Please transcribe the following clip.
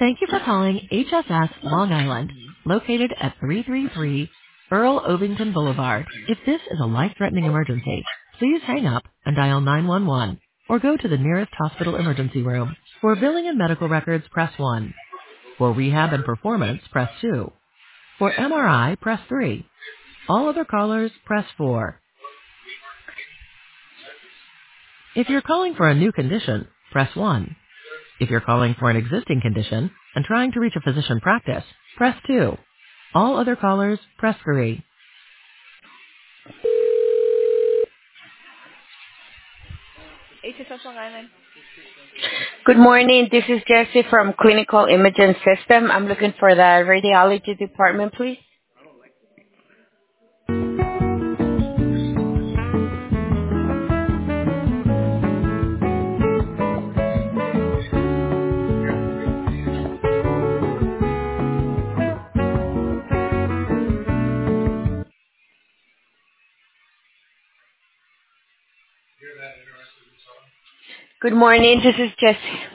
Thank you for calling HSS Long Island, located at 333 Earl Ovington Boulevard. If this is a life-threatening emergency, please hang up and dial 911 or go to the nearest hospital emergency room. For billing and medical records, press 1. For rehab and performance, press 2. For MRI, press 3. All other callers, press 4. If you're calling for a new condition, press 1. If you're calling for an existing condition and trying to reach a physician practice, press 2. All other callers, press 3. HSS Long Island. Good morning. This is Jessie from Clinical Imaging System. I'm looking for the radiology department, please. Good morning. This is Jessie.